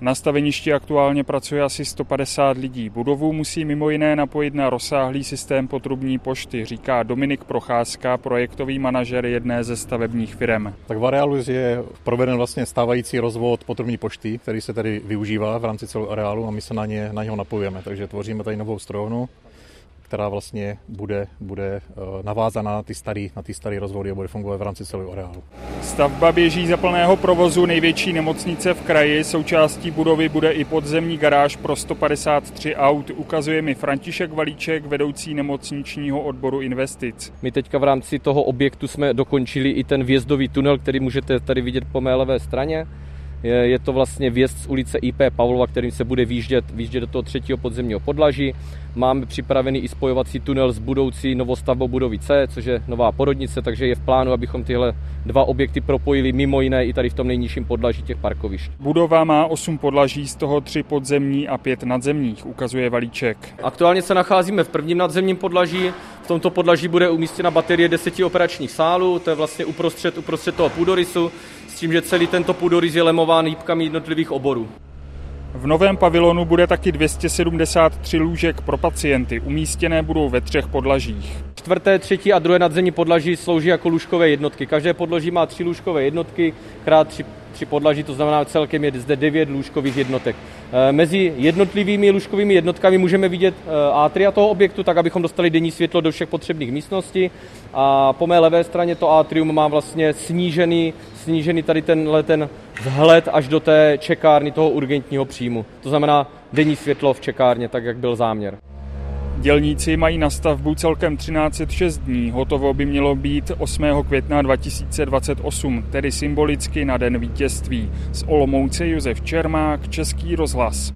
Na staveništi aktuálně pracuje asi 150 lidí. Budovu musí mimo jiné napojit na rozsáhlý systém potrubní pošty, říká Dominik Procházka, projektový manažer jedné ze stavebních firem. Tak v areálu je proveden vlastně stávající rozvod potrubní pošty, který se tady využívá v rámci celého areálu a my se na něho napojujeme. Takže tvoříme tady novou strojovnu, která vlastně bude navázaná na ty staré rozvody a bude fungovat v rámci celého areálu. Stavba běží za plného provozu největší nemocnice v kraji. Součástí budovy bude i podzemní garáž pro 153 aut, ukazuje mi František Valíček, vedoucí nemocničního odboru investic. My teďka v rámci toho objektu jsme dokončili i ten vjezdový tunel, který můžete tady vidět po mé levé straně. Je to vlastně vjezd z ulice IP Pavlova, kterým se bude výjíždět do toho 3. podzemního podlaží. Máme připravený i spojovací tunel s budoucí novostavbou budovy C, což je nová porodnice, takže je v plánu, abychom tyhle dva objekty propojili mimo jiné i tady v tom nejnižším podlaží těch parkovišť. Budova má 8 podlaží, z toho 3 podzemní a 5 nadzemních, ukazuje Valíček. Aktuálně se nacházíme v prvním nadzemním podlaží. V tomto podlaží bude umístěna baterie 10 operačních sálů, to je vlastně uprostřed toho půdorysu, s tím, že celý tento půdorys je lemován hýbkami jednotlivých oborů. V novém pavilonu bude taky 273 lůžek pro pacienty, umístěné budou ve 3 podlažích. 4., 3. a 2. nadzemní podlaží slouží jako lůžkové jednotky. Každé podloží má 3 lůžkové jednotky, krát 3 podlaží, to znamená celkem je zde 9 lůžkových jednotek. Mezi jednotlivými lůžkovými jednotkami můžeme vidět atria toho objektu, tak abychom dostali denní světlo do všech potřebných místností. A po mé levé straně to atrium má vlastně snížený tady ten vzhled až do té čekárny toho urgentního příjmu. To znamená denní světlo v čekárně, tak jak byl záměr. Dělníci mají na stavbu celkem 1306 dní, hotovo by mělo být 8. května 2028, tedy symbolicky na Den vítězství. Z Olomouce Josef Čermák, Český rozhlas.